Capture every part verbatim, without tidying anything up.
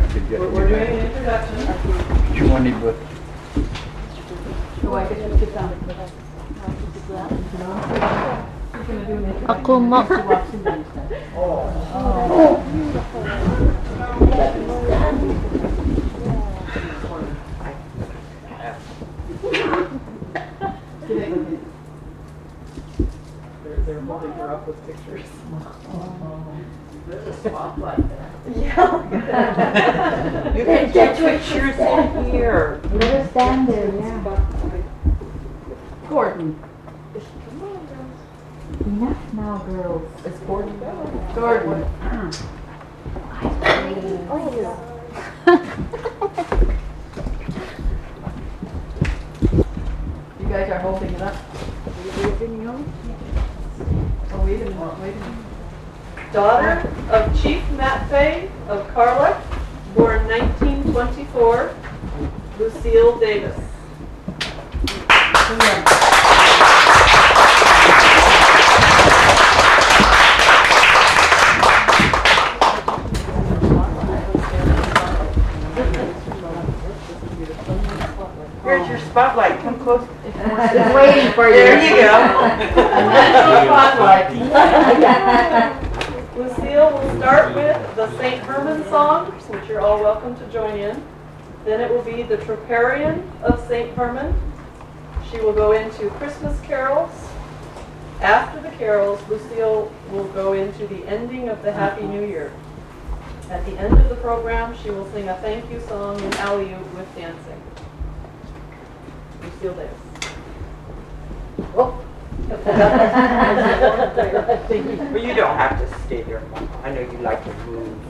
could get We're, we're doing an introduction. you wanted with So I could just sit down. Ako mo. They're, they're holding her up with pictures. There's a spotlight there. Yeah. You can get pictures in here. Let us stand there, yeah. Gordon. Enough now, girls. It's Gordon. Gordon. You guys are holding it up. Are you leaving home? Oh, wait a minute, wait a minute. Daughter of Chief Matt Fay of Carluck, born nineteen twenty-four, Lucille Davis. Here's your spotlight. Come close. It's waiting for you. There you go. Spotlight. Lucille will start with the Saint Herman song, which you're all welcome to join in. Then it will be the Troparion of Saint Herman. She will go into Christmas carols. After the carols, Lucille will go into the ending of the Happy New Year. At the end of the program, she will sing a thank you song in Alley-oop with dancing. Lucille Davis. Oh. Well, you don't have to stay there, Mama. I know you like to move.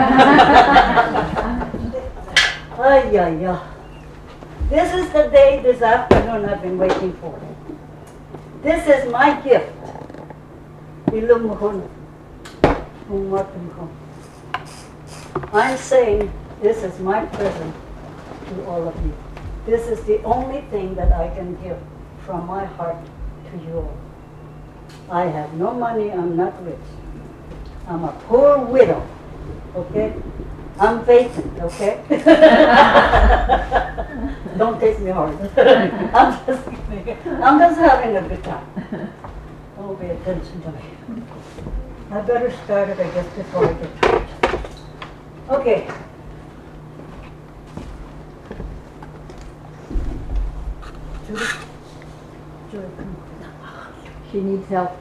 Ay, ay, ay. This is the day this afternoon I've been waiting for. This is my gift. Ilumuhon. Umatumko. I'm saying this is my present to all of you. This is the only thing that I can give from my heart to you all. I have no money, I'm not rich. I'm a poor widow, okay? I'm vacant, okay? Don't take me hard. I'm just I'm just having a good time. Don't pay attention to me. I better start it, I guess, before I get tired. Okay. Judy? Judy, come on. She needs help.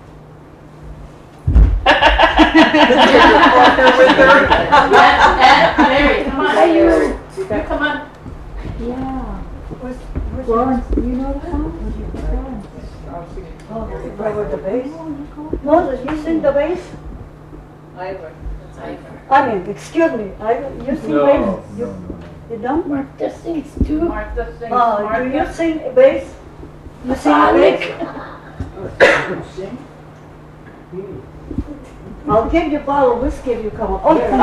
Mary, come on. You, you come on. Yeah. Where's, where's Florence, do you know the song? Florence. Oh, right with the bass? Moses, you sing the bass? Ivor. I mean, excuse me, I, you sing bass? You, you don't? Martha sings too. Martha sings. Uh, do you sing bass? You sing bass? I'll give you a bottle of whiskey if you come up here.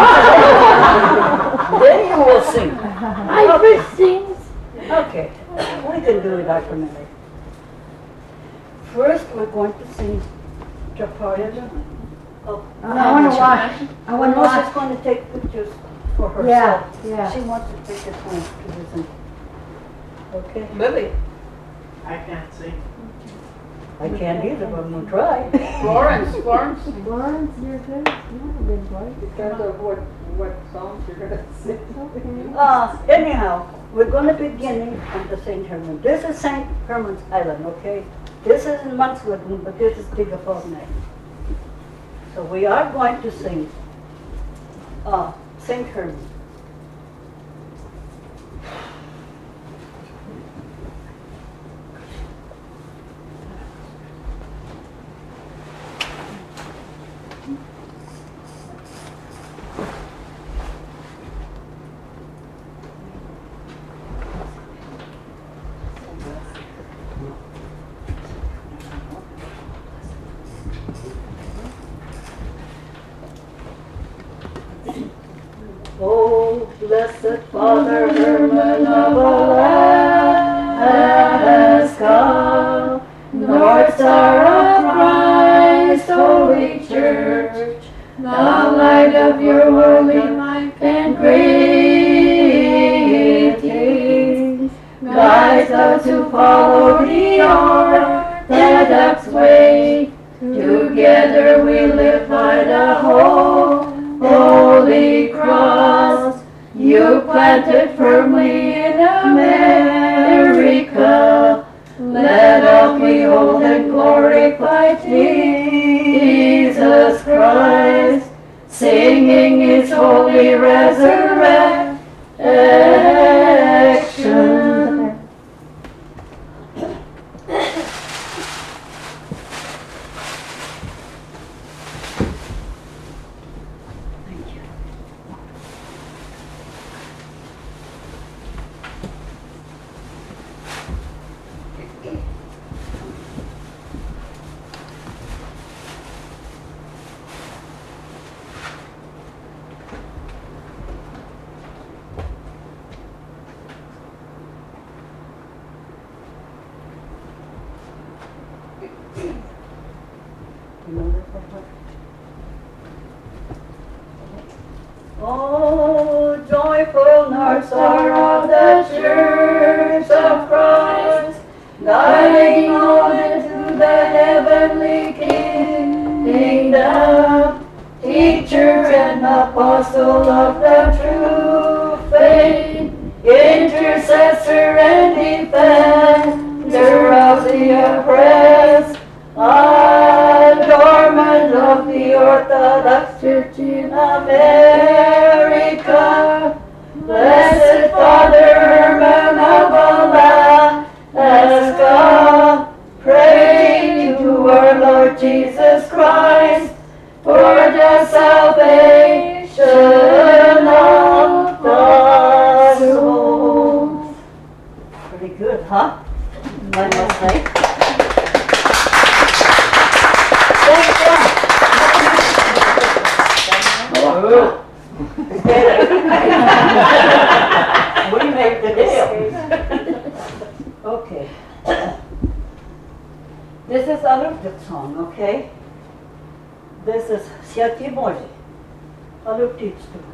Then you will sing. Ivor sings. Okay, we can do it after a minute. First, we're going to sing Troparion. Oh, I want to watch. I want to Rosa's watch. going to take pictures for herself. Yeah, yeah. She wants to take it home to listen. Okay? Lily. I can't sing. I can't either, but I'm going to try. Florence. Florence. Florence, you're good. You have a good voice. Depends on what, what songs you're going to sing. Okay. Uh, anyhow, we're going to be beginning at the Saint Herman. This is Saint Herman's Island, okay? This is in Manslagun, but this is Tigapognac. So we are going to sing uh, Saint Herman. Oh, blessed Father Herman of Alaska, North Star of Christ, Holy Church, the light of your holy life and grace. those who follow the Orthodox way. Together we live by the Holy Cross. You planted firmly in America. Let all behold and glorify Jesus Christ, singing His holy resurrection. Oh, joyful North Star of the Church of Christ, guiding all into the heavenly kingdom, teacher and apostle of the true faith, intercessor and defender of the oppressed, adornment of the Orthodox Church in America, Blessed Father Herman of Alaska, pray to our Lord Jesus Christ for the salvation of the soul. Pretty good, huh? I must say. We make the deal. Okay. This is a Luther song, okay? This is Siati Moji. A Luther song.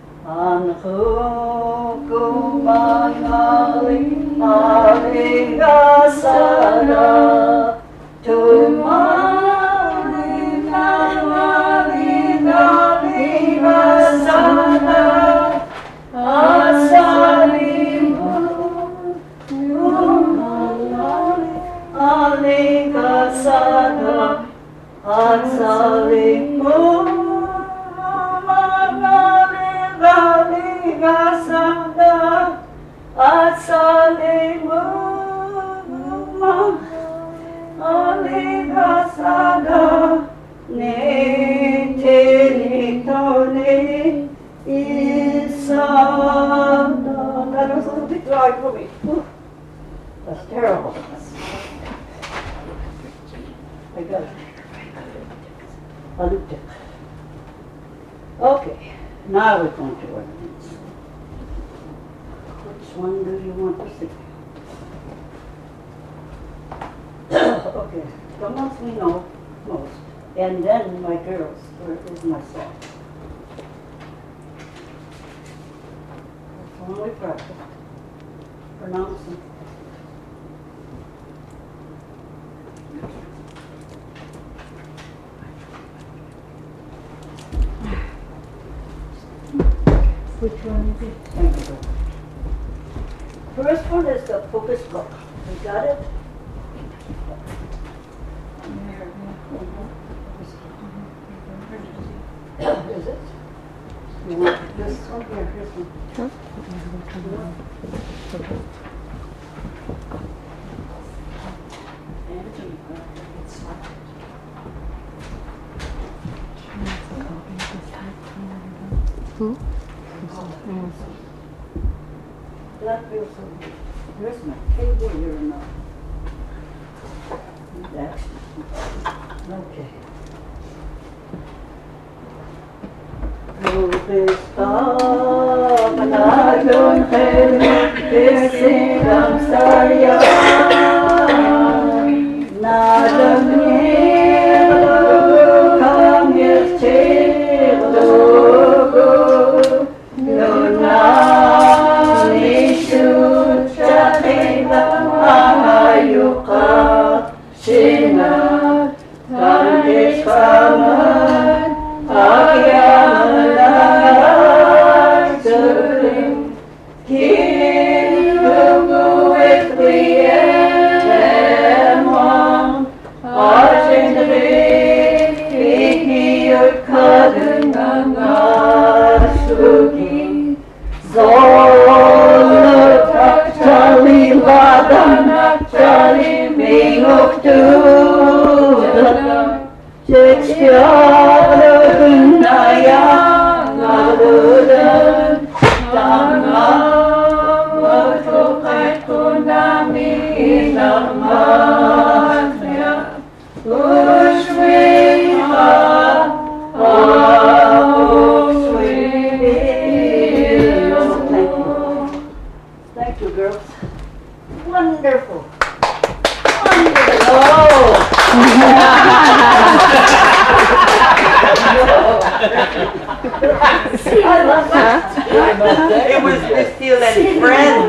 Anhukumangali alingasana tumali nali nali vasana asalimu alingasana asalimu Gasana, Asalimu, Aligasana, Nitilitoni, Isana. That was a little bit dry for me. That's terrible. I got it. I looked it. Okay, now we're going to work. Which one do you want to sing? Okay, the ones we know most. And then my girls, where is my song? That's the one we practiced. Pronouncing. Which one is it? Thank you. First one is the focus book. You got it? Is it? You want this one here? This one? Sure. Who? That feels so good. Here's my table here now. That's okay. Panagong Helu, Kirsinam Sarya, Nadam Nilu, Kamyas Chilugu, Lunani Shucha Teva, I love that. It was Lucille and friends.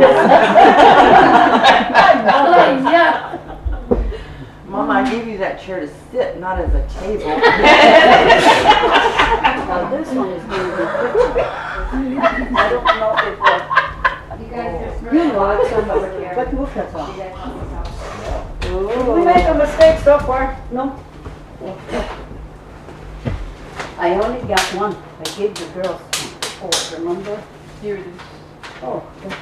Yeah. Mama, I gave you that chair to sit, not as a table. Now this one is going to be pretty. I don't know if that. You guys are You like some of it. What move that's on? Did we make a mistake so far? No? I only got one. I gave the girls four, remember? Here it is. Oh, okay.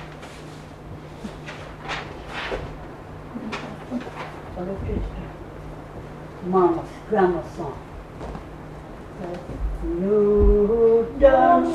What is this? Mama's, grandma's song. You dance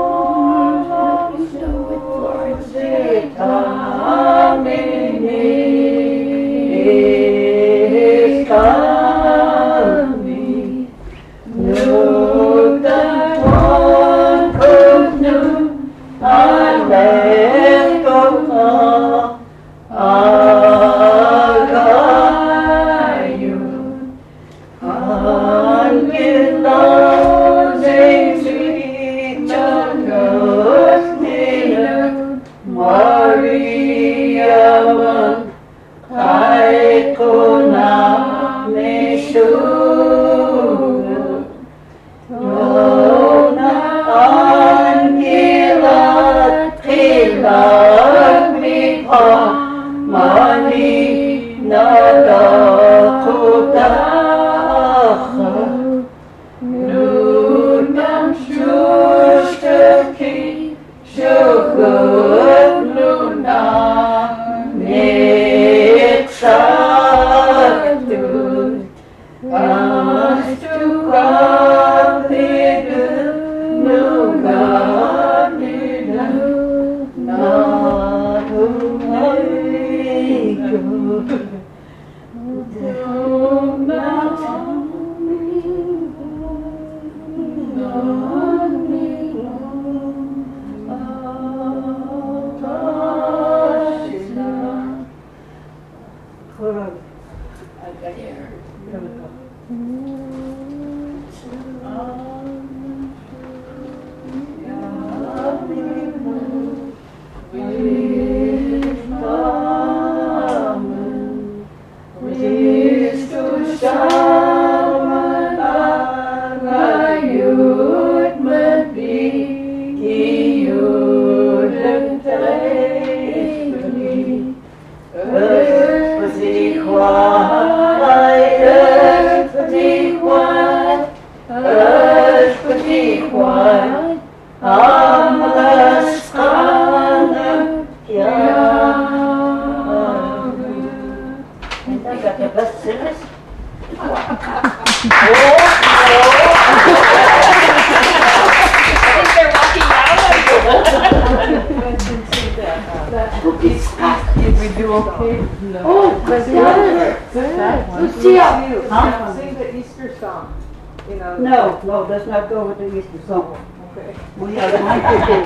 No, no, let's not go with the Easter song. Okay. We are going to do,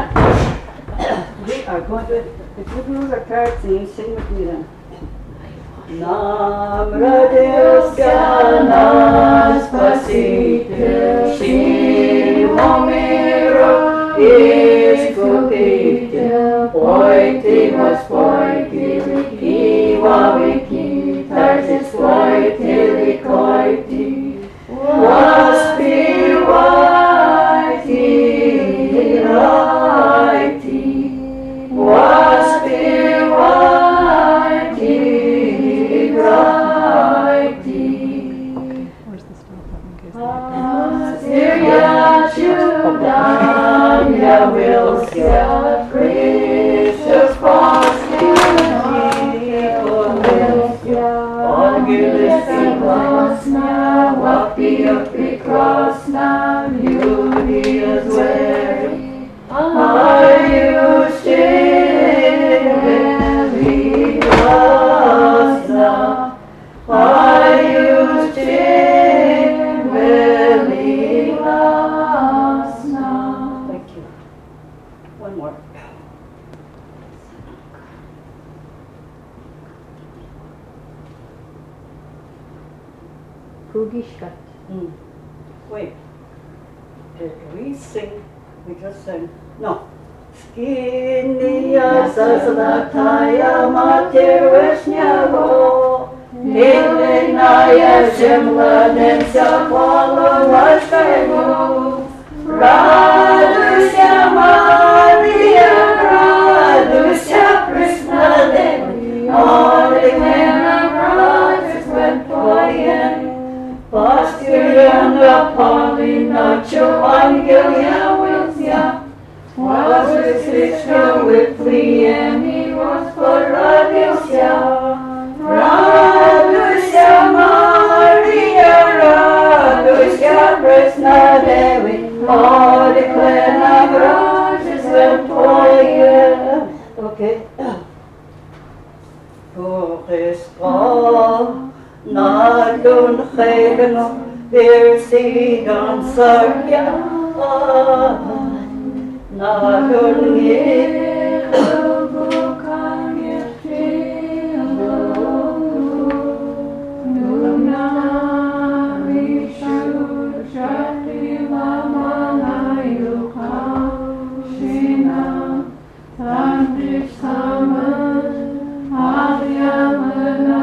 we are going to, if you do the card scene, sing with me then. Nam radioska nas spasitelj, Simo Искупитель, пойте, Господь, великий во веки, торжествуйте, ликуйте, воспевайте, играйте, воспевайте, играйте. Assyria, Judah, Явился Христос Спаситель, ангелы согласно, вопиют прекрасно, люди злые, поющие прекрасно, поющие прекрасно. Thank you. One more. Pugiškat. Mm. Wait. Did we sing? We just sang. No. Skinia zazlataya mater вишнього, Ілиная земладенця половашка його. Радуйся, Марія, радуйся, пресна Дева, молитвена братець твоєм. Пастиряна Поліна, чо ангел явився, возвестивши Вифлеємі, Господь родився. Радуйся, Марія, радуйся, пресна Деви, молитвена братець твоєм. Окей. О Христос, Nadun Chayno, Virsidon Sarya, Nadun Yilubu Kanyashino, Nunami Shushati Mamanayuka, Shina, Tandish Saman, Adyamana.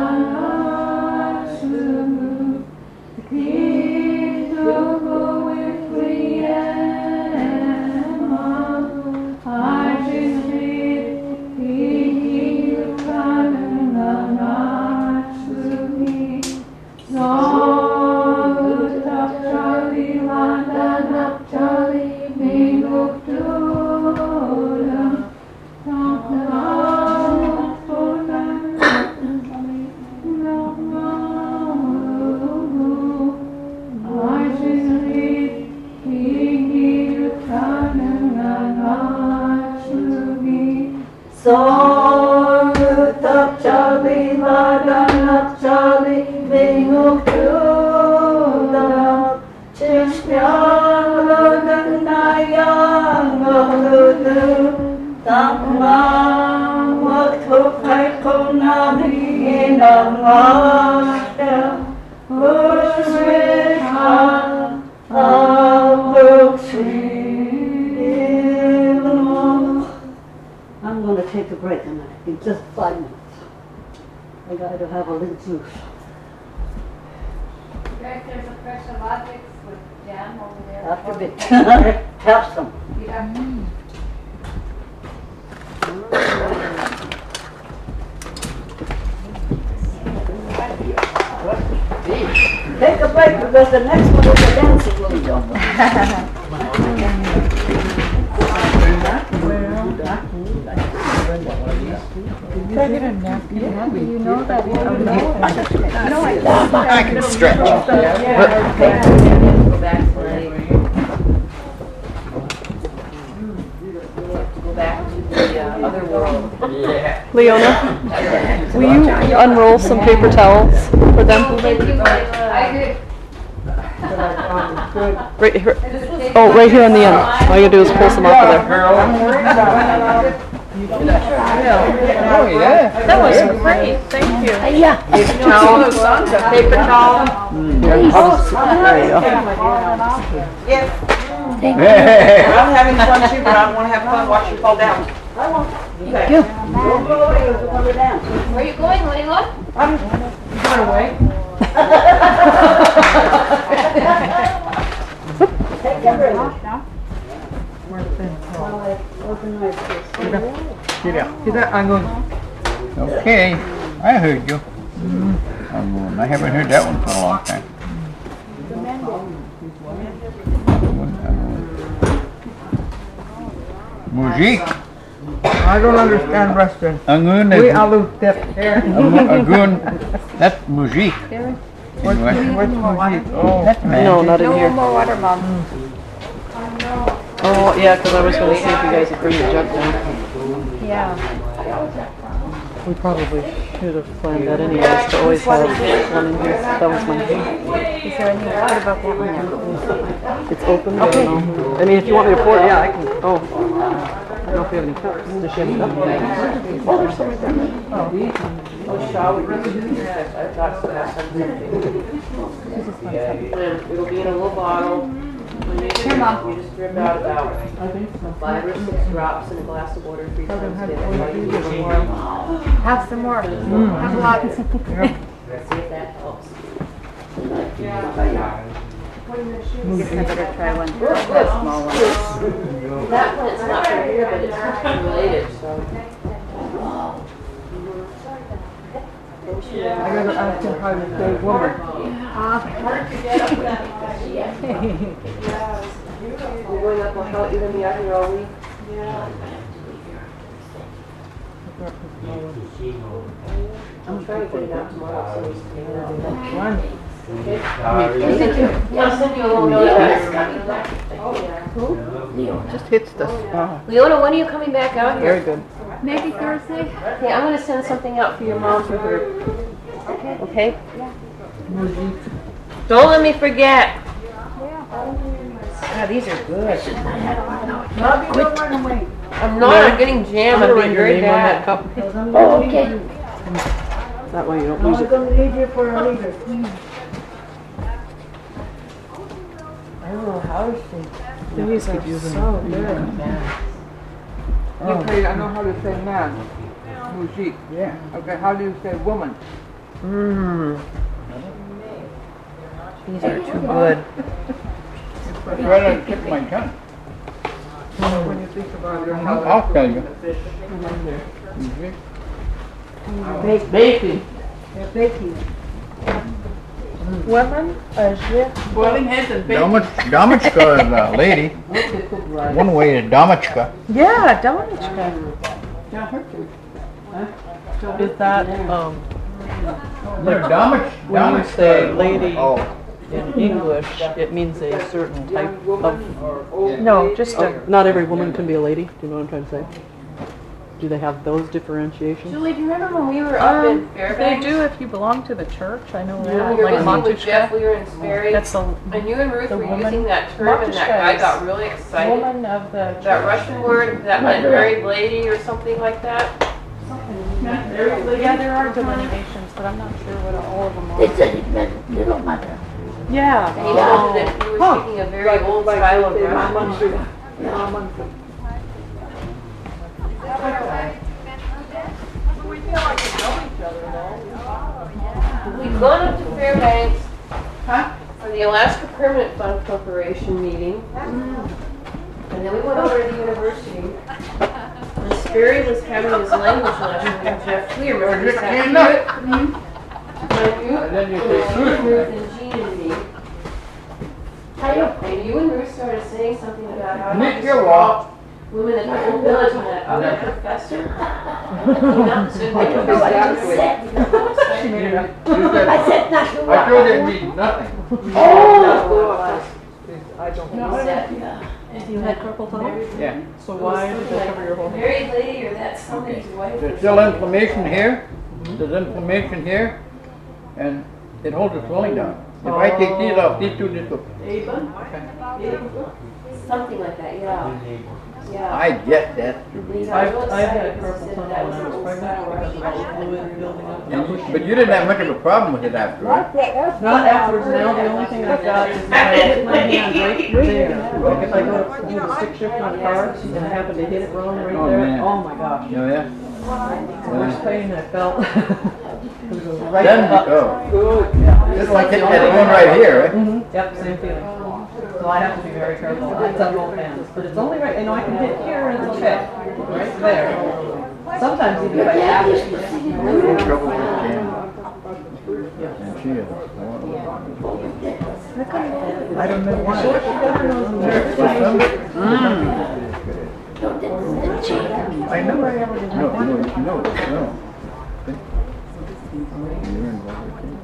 I'm going to take a break in just five minutes. I got to have a little juice. Guys, there's a fresh Avatics with jam over there. After a bit. Have some. Yeah. Take a break because the next one is a dancing video. You know that? No, I I can stretch. Go back to the, go back to the uh, other world. Yeah. Leona, will you unroll some paper towels for them? I did. Right here. Oh, right here on the end. All you gotta do is pull some off of there. Oh yeah. That was great. Thank you. Yeah. Paper towel. Paper towel. There you go. Yeah. Thank I'm having fun too, but I don't want to have fun watching you fall down. I want. Okay. You. Don't go away with the dance. Where are you going, Layla? I'm going away. Take a break. Organize this. Get out. Get that. I'm going. Okay, I heard you. I'm going. I haven't heard that one for a long time. Muzik. I don't understand Russian. Angun. We alu tip here. Agun. That's muzik. What's what's music? Oh, That's magic. No, not in here. more water, Mom. Oh, yeah, because I was going to see if you guys would bring the jug down. Yeah. We probably should have planned that anyways, to always have one in here. That was my Is there any what about that one? It's open, but no. I mean, if you want me to pour it, yeah, I can. Oh. I don't know if we have any cups. Does she have any cups? Oh, there's some right there. Oh, shall we? I've got some. It'll be in a little bottle. Here, Mom. You just drip out about five or six drops in a glass of water three times a day. That's all you need. Have some more. Have lots. See if that helps. I guess I better try one. Good. Small one. That plant's not from here, but it's related, so. I gotta ask him how to say woman. Hard to get up with. We're going up, well, how, you're gonna be out here all week? I'm trying to get it out tomorrow, so we can get it out. One. Okay? I'll send you a little note. Just hits the spot. Leona, when are you coming back out here? Very good. Maybe Thursday? Yeah, I'm gonna send something out for your mom for her. Okay? Don't let me forget. Yeah, these are good. Bobby, don't run away. I'm not, I'm getting jammed, I'm being very bad. Oh, okay. That way you don't I'm lose it. gonna leave you for a leader. I don't know how to say. These are so good. Okay, I know how to say man. Mujik. Yeah. Okay, how do you say woman? Mmm. These are too good. It's right on the tip of my tongue. When you think about your house. I'll tell you. Bake, Baking. they're baking. Women, uh, Boiling heads and Damach, Damachka is a lady. One way is Damachka. Yeah, Dominichka. Is that, um, But Damach, when you say lady Oh, in English, it means a certain type of, No, just a. not every woman can be a lady, do you know what I'm trying to say? Do they have those differentiations? Julie, do you remember when we were up in They Fairbanks? do if you belong to the church, I know When that, we were like visiting with Jeff, Montushka. we were in Sperry, That's a and you and Ruth the were woman- using that term, and that guy Montushka got is really excited. woman of the That church. Russian word, that meant married lady or something like that. Yeah, there are delineations, but I'm not sure what all of them are. It's a little mother. Yeah. And he told me that he was speaking a very old style of Russian. We've gone up to Fairbanks for the Alaska Permanent Fund Corporation meeting. And then we went over to the university. And Sperry was having his language lesson with Jeff Clear. Remember he sat here? and then you say Ruth, Ruth and Jean and me. And you and Ruth started saying something about how Nick, you you're saw women at the whole village and that other professor. Came out and said, I don't know what you said. She made it up. You I said, said nothing I wrong. told you it means nothing. Oh! I don't He know. said, You had carpal tunnel? Yeah. So why did they cover your whole head? married lady or that's somebody's wife. There's still inflammation here. There's inflammation here. And it holds the swelling down. If I take these off, these two just go. Something like that, yeah. Yeah. I get that. He's got I've, real I've had excited because he carpal said tunnel that when I was was an old pregnant style because of all the Russian. fluid building up. And- But you didn't have much of a problem with it after, right? Not afterwards, now the only thing I've got is if I hit my hand right there, like if I go to do the stick shift on a car and I happen to hit it wrong right Oh, there, man. oh my gosh. Oh, yeah? It's the worst pain I felt. It was right Then, up. oh, just like hitting that one right here, right? Mhm. Yep, same feeling. So I have to be very careful. It's on both hands, but it's only right, you know, I can hit here and it's okay, right there. Sometimes even if I have it. No trouble with Jan. And she is. I don't know why. I never ever did. No, no, no, no. You're involved with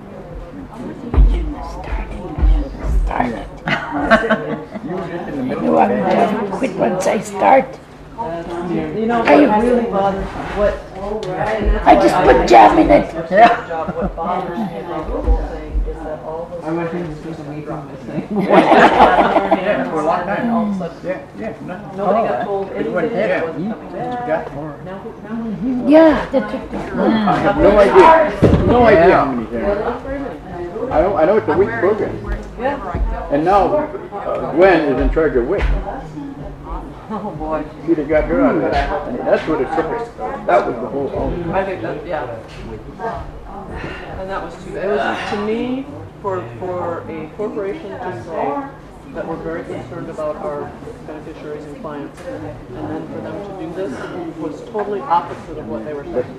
Start it. it. You were just in the middle of it. I quit once I start. You know, Are you- what really bothers me, what, I just put jam in it. yeah. job, what bothers me about the whole thing is that all those. I went in to see the meeting this thing. Yeah, for a long time. All of a sudden, Yeah, yeah. no. nobody got told It anything, went, that yeah. wasn't coming back. Got more. Now, who- now, Yeah, that took the. I have no idea. No idea how many there are. I know, I know it's a weak program. yeah. And now uh, Gwen is in charge of WIC. Oh, boy. She'd have got her out of that. And that's what it took us. That was the whole thing. I think that, yeah. And that was too bad. It was, to me, for, for a corporation to say that we're very concerned about our beneficiaries and clients, and then for them to do this was totally opposite of what they were saying.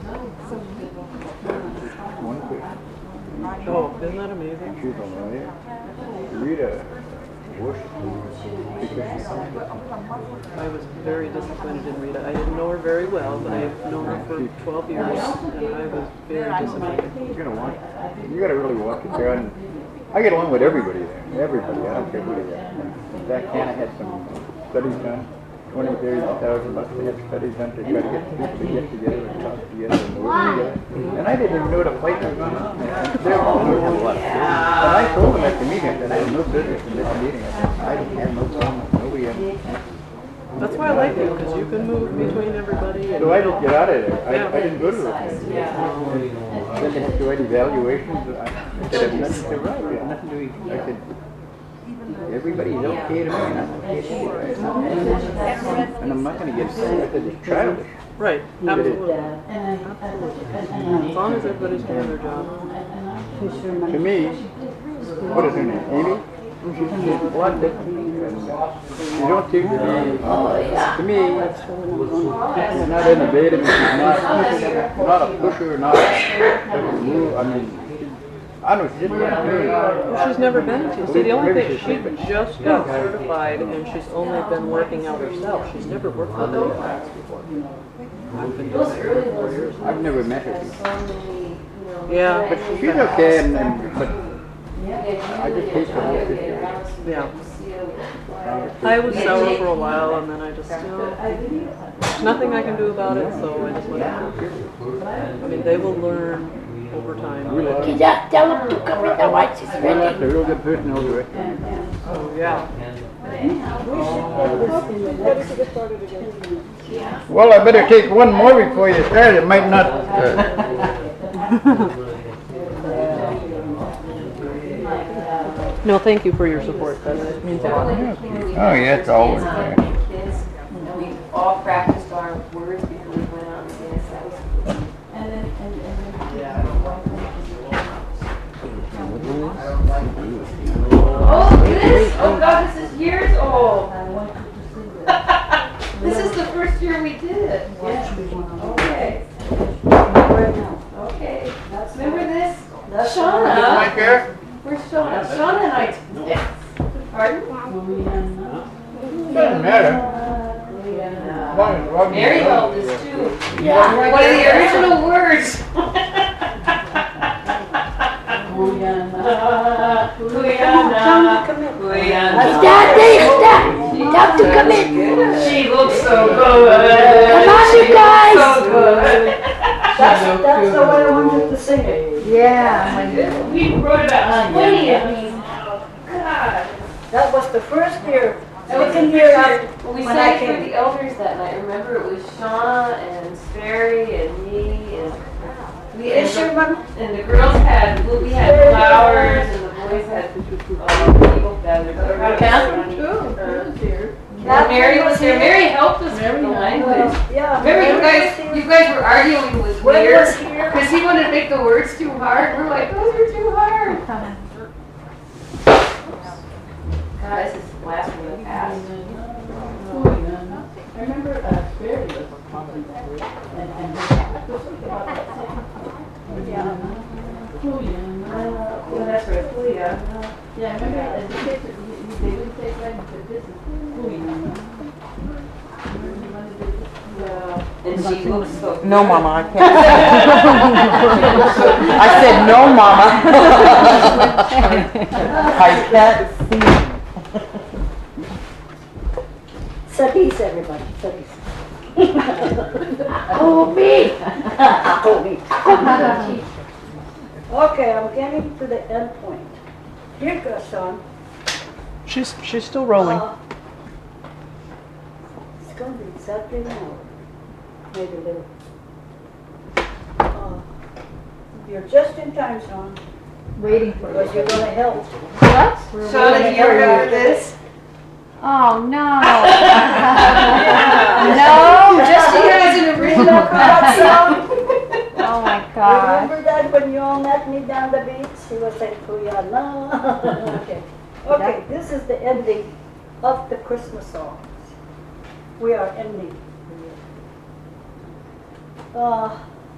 One person. Oh, isn't that amazing? She's a lawyer. Rita worshipped because I was very disappointed in Rita. I didn't know her very well, but I've known her for twelve years, and I was very disappointed. You're gonna want, you gotta really watch it there. And I get along with everybody there. Everybody. I don't care who they are. In fact, Hannah had some studies done. Twenty, thirty thousand bucks. They had studies done to try to get people to get together and talk together and work together. And I didn't even know the fight was going on. And they were all doing a lot of business. And I told them at the meeting that I had no business in this meeting. I said, I don't have no problem. Nobody has. That's why I like you, because you can move between everybody. And So I just get out of there. I, I didn't go to those things. Then they had to write evaluations. I said, I'm nothing to write. I have nothing to eat. I said, everybody's okay to me, and I'm okay to you. And I'm not going to get sick. I said, it's childish. Right, absolutely. Absolutely. As long as everybody's doing their job. To me, what is her name? Amy? She's blonde. And uh, she don't seem to be, to me, she's not innovative. She's not, not a pusher, not a move. I mean, I don't know, she just can't do it. Well, she's never been to. See, the only thing, she just got certified and she's only been working out herself. She's never worked with any clients before. I've been doing it for four years. I've never met her before. Yeah. But she's okay, and, and but I just hate the whole situation. Yeah. I was sour for a while and then I just, you know, there's nothing I can do about it, so I just let it go. I mean, they will learn over time. Can you just tell them to come in the white she's Well, ready? that's a real good person over it. Oh, yeah. Well, I better take one more before you start. It might not. Uh, No, thank you for your support. That means a lot. oh, yeah, it's always there. Kids, and we all practiced our words before we went on the dance. That was cool. And then, and, and then. Oh, this! Oh God, this is years old. This is the first year we did it. Yeah. Okay. Okay. Remember this? Shauna. Right there? Where's Shauna? Shauna and I did this. Pardon? Doesn't matter. As long as Robbie- Mary helped us too. Yeah. One of the original words. Huyana. Huyana. Stop, Dave, stop! Stop to come in! She looks so good. Come on, you guys! So good. That's, that's the way I wanted to sing it. Yeah. We wrote about twenty of these. Oh, God. That was the first year, That was the second first year year. after, Well, we when I sang for came. the elders that night. Remember, it was Shauna and Sperry and me and we Yes, you and, remember? the, and the girls had we had flowers and the boys had uh, people feathers. Catherine too. Yeah, Mary was there. Mary helped us with the language. Yeah. Remember, you Mary guys, was here. you guys were arguing with Gwen Weir was here. because he wanted to make the words too hard. We're like, those are too hard. God, this is last from the past. I remember uh, Sperry was a common word, and, and Well, that's right, Julia. yeah, I remember as a kid, they would say, right, this is And she looks so. No, Mama, I can't. I said no, Mama. I can't see. Sabis, everybody, sabis. Oh, me! Oh, me. Okay, I'm getting to the end point. Here goes, Sean. she's she's still rolling. Uh, It's going to be exactly an hour, maybe a little. Uh, You're just in time, Sean. Waiting for Because you're gonna help. What? Charlotte, you remember this? Oh, no. No, just you guys an original crowd song. Oh, my God. Remember that when you all met me down the beach? She was saying, Kuyana. Okay. Okay, this is the ending of the Christmas songs. We are ending. Uh,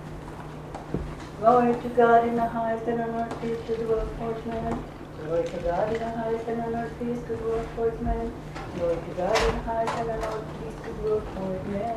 glory to God in the highest and on earth peace to the world towards man. Glory to God in the highest and on earth peace to the world towards man. Glory to God in the highest and on earth peace to the world towards men.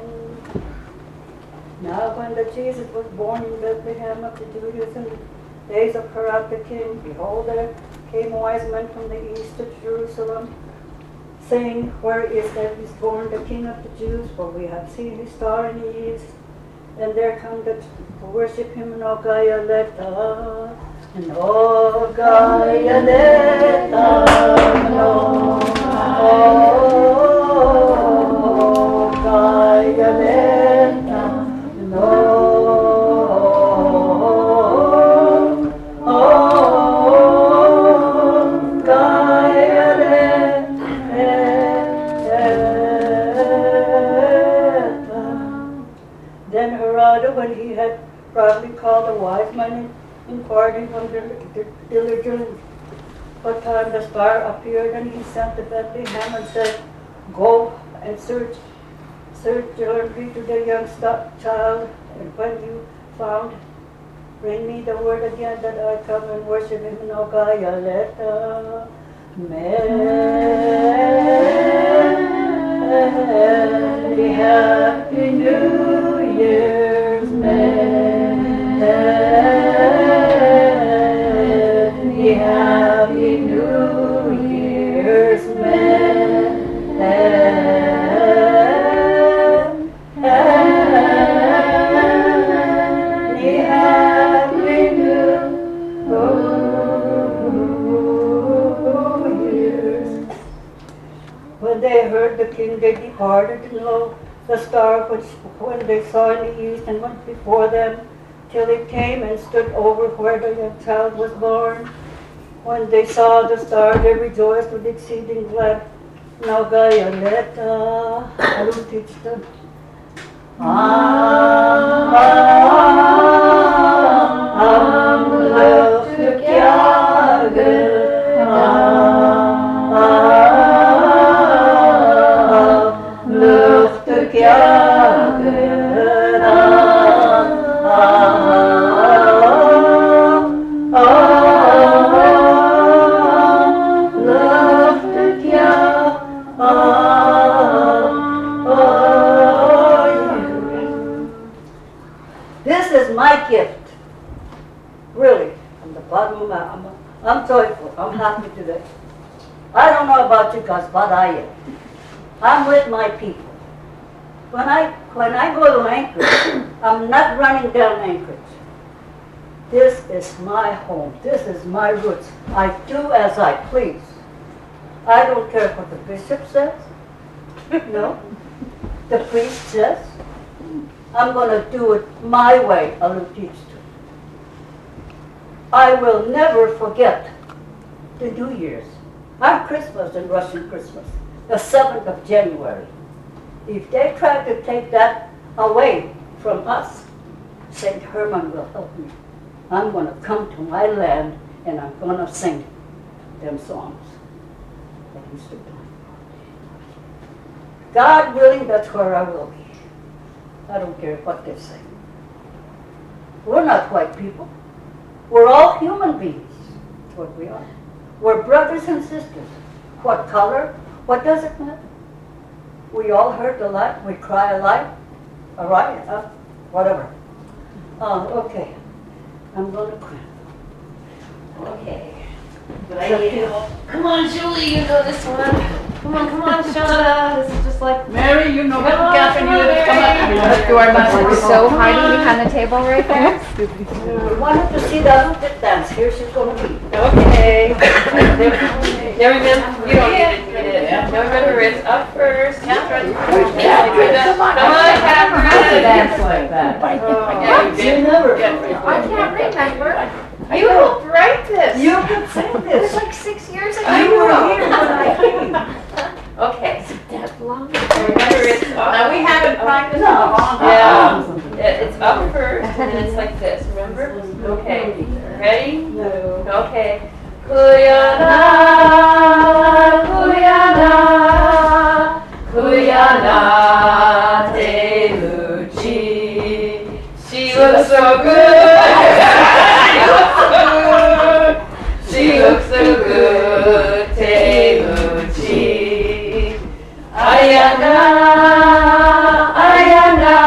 Now when the Jesus was born in Bethlehem of the Jews in the days of Herod the king, behold, there came wise men from the east to Jerusalem, saying, where is that is born the King of the Jews? For we have seen his star in the east, and there come the, to worship him in Ogayaleta, in Ogayaleta, no, Ogayaleta, no, Then Herod, when he had proudly called the wise men, inquired him from diligence what time the star appeared, and he sent to Bethlehem and said, go and search, search diligently to the young st- child, and when you found, bring me the word again that I come and worship him in Ogayaleta. Many happy New Year's, many happy New Year's, many happy New Year's. When they heard the king, they departed, and lo, the star which when they saw in the east and went before them, till it came and stood over where the young child was born. When they saw the star, they rejoiced with exceeding glad. Now Gayaleta, I will teach them. Am love to This is my gift, really, from the bottom of my heart. I'm, I'm joyful, I'm happy today. I don't know about you guys, but I am. I'm with my people. When I, when I go to Anchorage, I'm not running down Anchorage. This is my home. This is my roots. I do as I please. I don't care what the bishop says. No. The priest says. I'm going to do it my way, I will teach to. I will never forget the New Year's. Our Christmas and Russian Christmas, the seventh of January. If they try to take that away from us, Saint Herman will help me. I'm going to come to my land and I'm going to sing them songs that he used to do. God willing, that's where I will be. I don't care what they say. We're not white people. We're all human beings. That's what we are. We're brothers and sisters. What color? What does it matter? We all hurt alike. We cry alike. All right? Uh, whatever. Uh, okay. I'm going to cry. Okay. Come on, Julie, you know this one. Come on, come on, Shauna. This is just like Mary, you know Come on, Catherine, come you on, have to come Mary. up. Let's do our best. We're so hiding behind the table right there. We wanted to see the Olympic dance. Here she's going to be. okay. There, there remember, you don't need to read it. Now remember, it's up first. Catherine. Yeah, come on, Catherine. Dance like that. Oh, yeah, you did. You never. I can't remember. You helped write this. so good. She looks so good. Temuchi. Ayana, Ayana,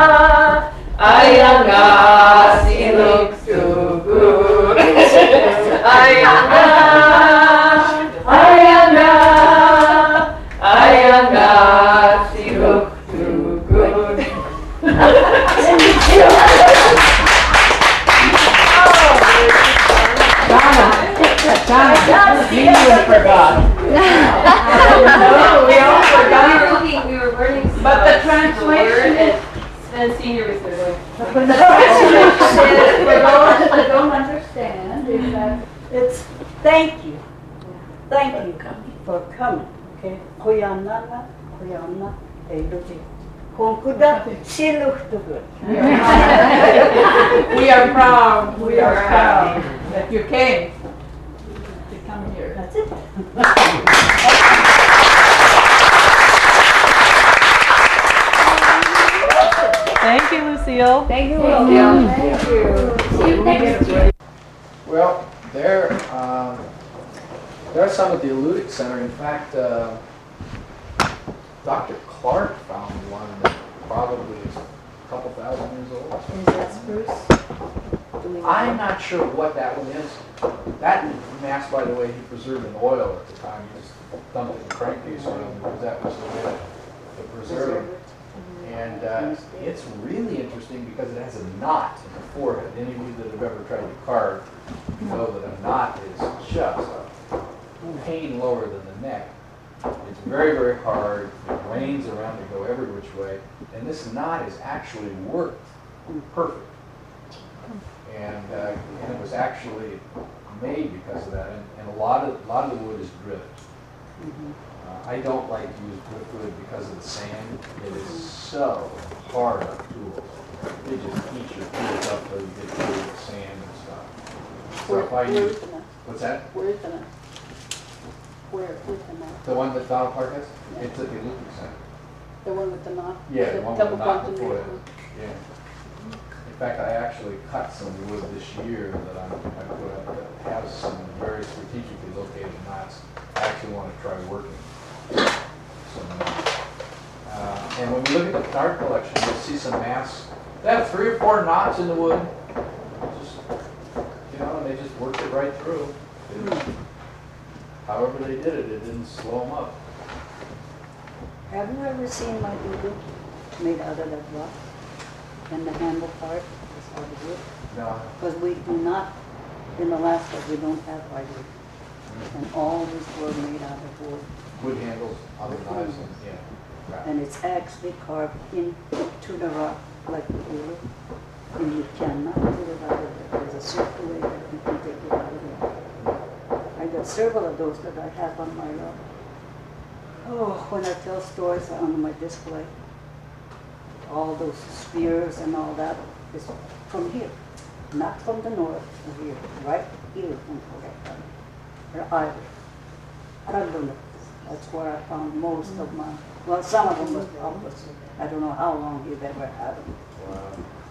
Ayana. She looks so good. Ayana, Ayana, Ayana. She looks too good. Donna, me you forgot. No, we all forgot. We were looking, we were learning stuff. But the translation and, and senior research. The translation for those that don't understand is that it's thank you. Thank you for coming. Okay? Kuyanana, kuyana, eiluji. Konkuda, she looked good. We are proud, we are proud that you came to come here. That's it. Thank you, Lucille. Thank you. Thank you. Thank you. Well, there, um, there are some at the Eludic Center. In fact, uh, Doctor Clark found one that probably is a couple thousand years old. Is that spruce? I'm not sure what that one is. That mass, by the way, he preserved in oil at the time. He just dumped it in crankcase oil because that was the way to preserve it. And uh, it's really interesting because it has a knot in the forehead. Any of you that have ever tried to carve know that a knot is just a pain lower than the neck. It's very, very hard. It rains around to go every which way. And this knot is actually worked perfect. And, uh, and it was actually made because of that. And, and a lot of a lot of the wood is driven. Uh, I don't like to use driftwood because of the sand. It is so hard on tools. They just eat your tools up till you get through the sand and stuff. So if I use, what's that? Where's the knot? Where, where's the knot? The one that Donald Clark has? It's at the Eludic Center. The one with the knot? Yeah, the one with the double knot quantum before it. movement? Yeah. In fact, I actually cut some wood this year that I'm, I'm going to have some very strategically located knots. I actually want to try working some knots. Uh, and when we look at the Pinard collection, you'll see some masks. They have three or four knots in the wood. Just, you know, and they just worked it right through. It, however they did it, it didn't slow them up. Have you ever seen my doodle made out of that rock? And the handle part is out of wood? No. Because we do not, in Alaska, we don't have hardwood. And all these were made out of wood. Wood handles on the knives, and, yeah. Right. And it's actually carved into the rock like the doodle. And you cannot pull it out of there. There's a certain way that you can take it out of there. I got several of those that I have on my rock. Oh, when I tell stories on my display, all those spears and all that is from here, not from the north, from here, right here in Quebec, or either. Cardona, that's where I found most of my, well, some of them were opposite. I don't know how long you've ever had them. Wow.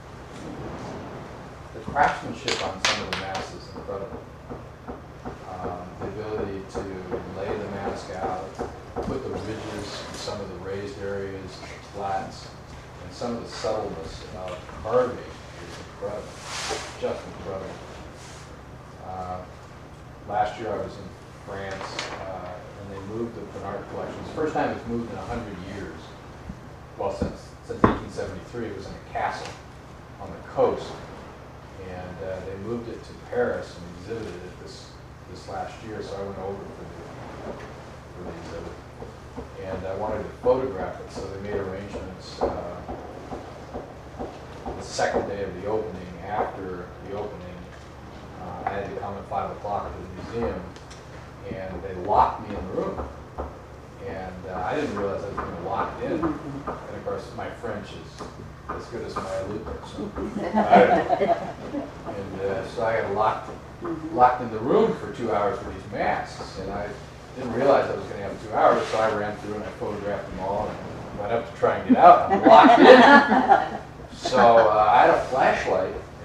The craftsmanship on some of the masks is incredible. Um, the ability to lay the mask out, put the ridges in some of the raised areas, the flats, and some of the subtleness of carving is incredible, just incredible. Uh, last year I was in France, uh, and they moved the Pinard collection. It's the first time it's moved in a hundred years. Well, since since eighteen seventy-three, it was in a castle on the coast, and uh, they moved it to Paris and exhibited it this this last year. So I went over for the for the exhibit, and I wanted to photograph it. So they made arrangements. Uh, the second day of the opening, after the opening, uh, I had to come at five o'clock to the museum, and they locked me in the room. And uh, I didn't realize I was being locked in. And of course, my French is as good as my Aleutic. So I, and uh, so I got locked, locked in the room for two hours for these masks. And I didn't realize I was going to have two hours, so I ran through and I photographed them all and went up to try and get out. I'm locked in. So uh, I had a flashlight,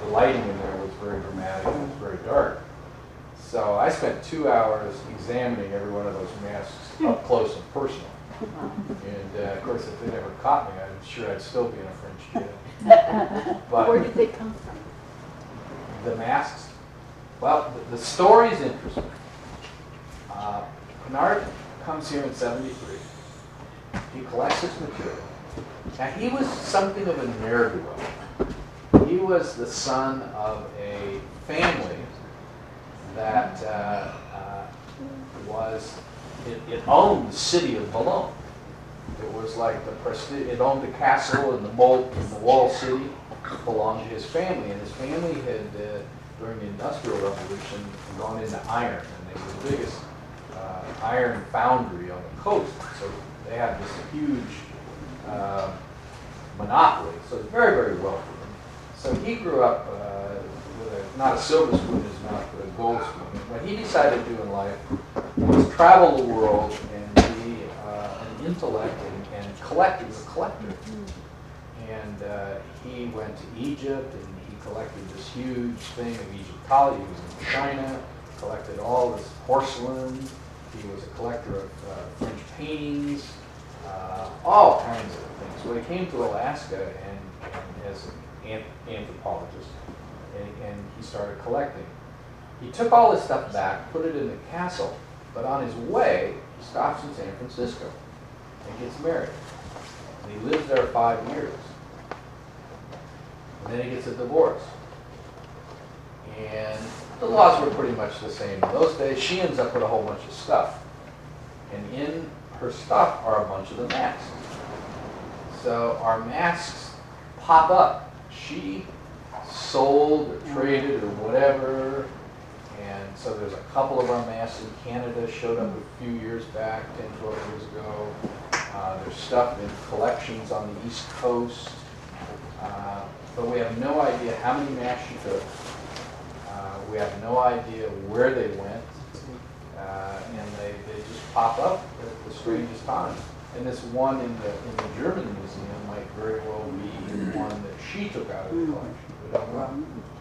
the lighting in there was very dramatic and it was very dark. So I spent two hours examining every one of those masks up close and personal. And uh, of course, if they never caught me, I'm sure I'd still be in a French jail. But Where did they come from? the masks, well, the, the story's interesting. Uh, Pinart comes here in seventy-three. He collects his material. Now, he was something of a ne'er-do-well. He was the son of a family that uh, uh, was, it, it owned the city of Boulogne. It was like the prestige, it owned the castle and the moat and the wall city belonged to his family. And his family had, uh, during the Industrial Revolution, gone into iron. And they were the biggest uh, iron foundry on the coast. So they had this huge uh, monopoly. So it's very, very wealthy. So he grew up uh, with a, not a silver spoon in his mouth, but a gold spoon. What he decided to do in life was travel the world and be uh, an intellect and, and collect, he was a collector. And uh, he went to Egypt and he collected this huge thing of Egyptology. He was in China, collected all this porcelain. He was a collector of uh, French paintings, uh, all kinds of things. So he came to Alaska and, and as an anthropologist, and, and he started collecting. He took all this stuff back, put it in the castle, but on his way, he stops in San Francisco and gets married. And he lives there five years. And then he gets a divorce. And the laws were pretty much the same in those days. She ends up with a whole bunch of stuff. And in her stuff are a bunch of the masks. So our masks pop up. She sold or traded or whatever. And so there's a couple of our masks in Canada showed up a few years back, ten, twelve years ago. Uh, there's stuff in collections on the East Coast. Uh, but we have no idea how many masks she took. Uh, we have no idea where they went. Uh, and they, they just pop up at the strangest times. And this one in the in the German museum might very well be the one that she took out of the collection. We don't know.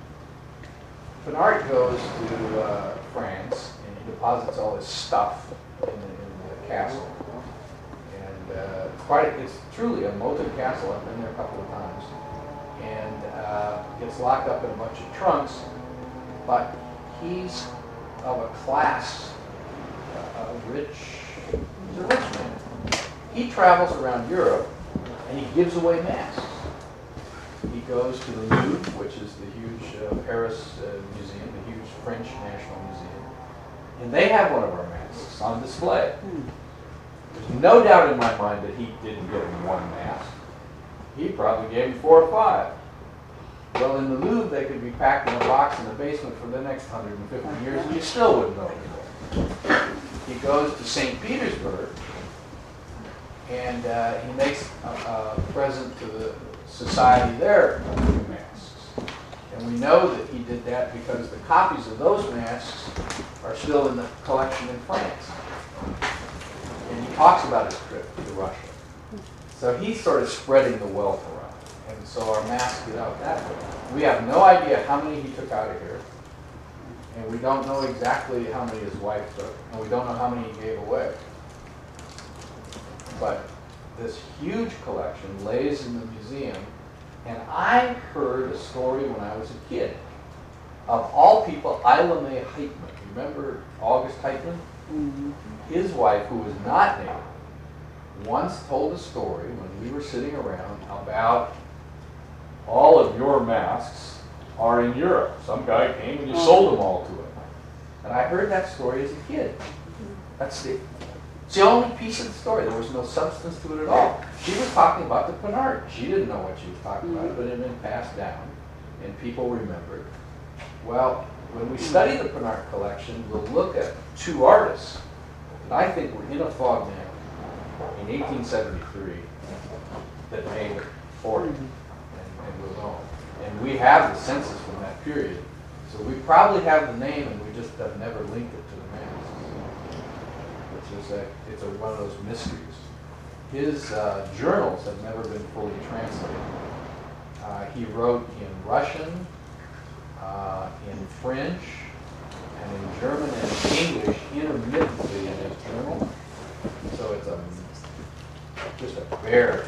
Pinart goes to uh, France and he deposits all his stuff in the, in the castle. And uh, quite a, it's truly a moated castle. I've been there a couple of times. And uh, gets locked up in a bunch of trunks. But he's of a class, uh, a rich, he's a rich man. He travels around Europe and he gives away masks. He goes to the Louvre, which is the huge uh, Paris uh, museum, the huge French National Museum, and they have one of our masks on display. There's no doubt in my mind that he didn't give him one mask. He probably gave him four or five. Well, in the Louvre, they could be packed in a box in the basement for the next one hundred fifty years, and you still wouldn't know anymore. He goes to Saint Petersburg, and uh, he makes a, a present to the society there of new masks. And we know that he did that because the copies of those masks are still in the collection in France. And he talks about his trip to Russia. So he's sort of spreading the wealth around. And so our masks get out that way. We have no idea how many he took out of here. And we don't know exactly how many his wife took. And we don't know how many he gave away. But this huge collection lays in the museum, and I heard a story when I was a kid. Of all people, Ila May Heitman. Remember August Heitman? Mm-hmm. His wife, who was not named, once told a story when we were sitting around about all of your masks are in Europe. Some guy came and you oh. sold them all to him. And I heard that story as a kid. That's the It's the only piece of the story. There was no substance to it at all. She was talking about the Pinart. She didn't know what she was talking mm-hmm. about, but it had been passed down, and people remembered. Well, when we study the Pinart collection, we'll look at two artists that I think were in a fog now in eighteen seventy-three that made it for him and, and was on. And we have the census from that period, so we probably have the name, and we just have never linked it to the masks. It's a, it's a, one of those mysteries. His uh, journals have never been fully translated. Uh, he wrote in Russian, uh, in French, and in German and English intermittently in his journal. So it's a just a very